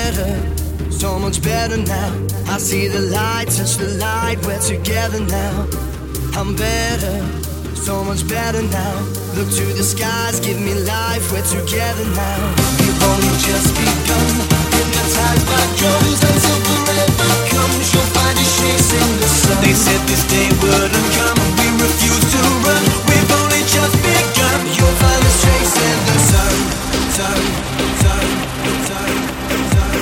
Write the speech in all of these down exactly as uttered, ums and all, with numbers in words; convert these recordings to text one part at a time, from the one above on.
better, so much better now. I see the light, touch the light, we're together now. I'm better, so much better now. Look to the skies, give me life, we're together now. We've only just begun, hypnotized by drums until forever comes. You'll find us chasing the sun. They said this day wouldn't come, we refuse to run. We've only just begun. You'll find us chasing the sun, sun, sun, sun, sun, sun.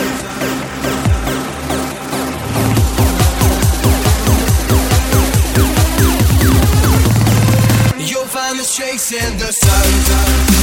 You'll find us chasing the sun, sun.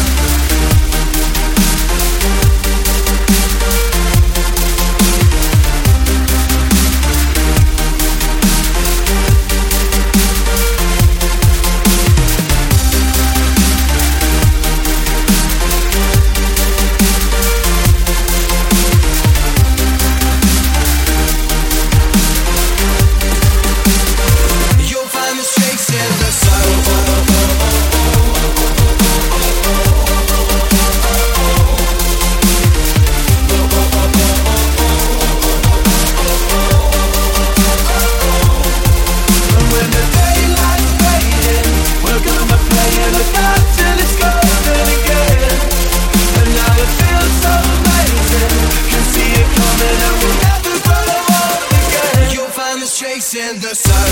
Chasing the sun,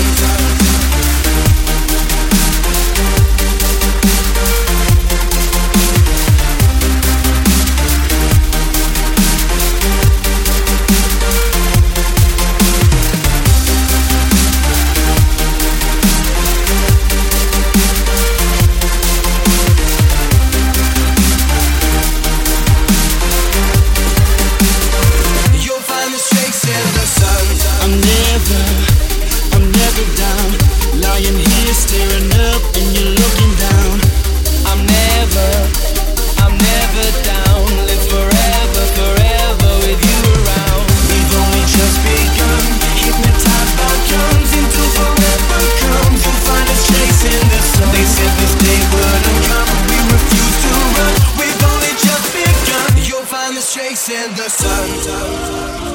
you'll find us chasing the sun. I'm never down, lying here staring up and you're looking down. I'm never, I'm never down. Live forever, forever with you around. We've only just begun, hypnotized by drums until forever comes. You'll find us chasing the sun. They said this day wouldn't come, we refuse to run. We've only just begun. You'll find us chasing the sun.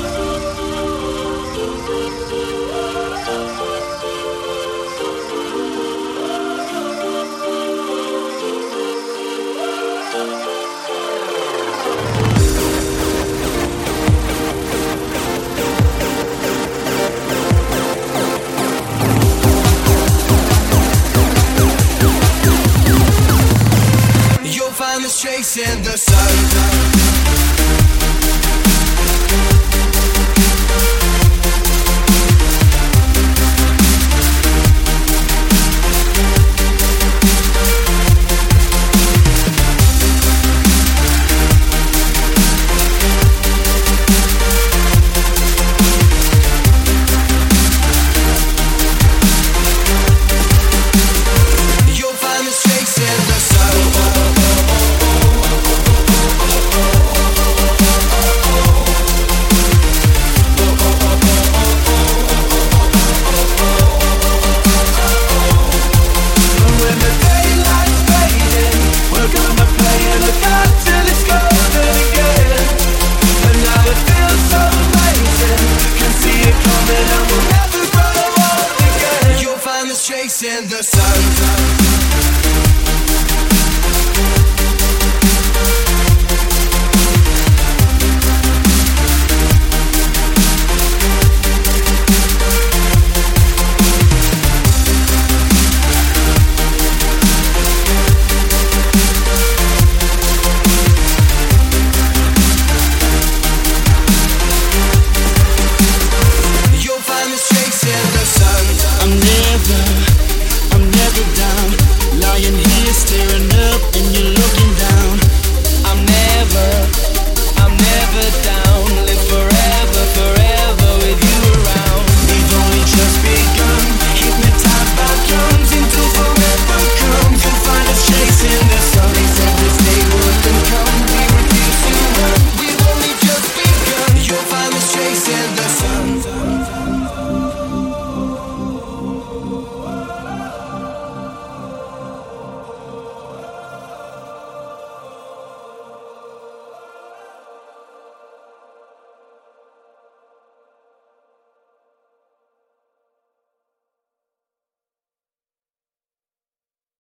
Find us chasing the sun. You'll find us chasing the sun. Chasing the sun.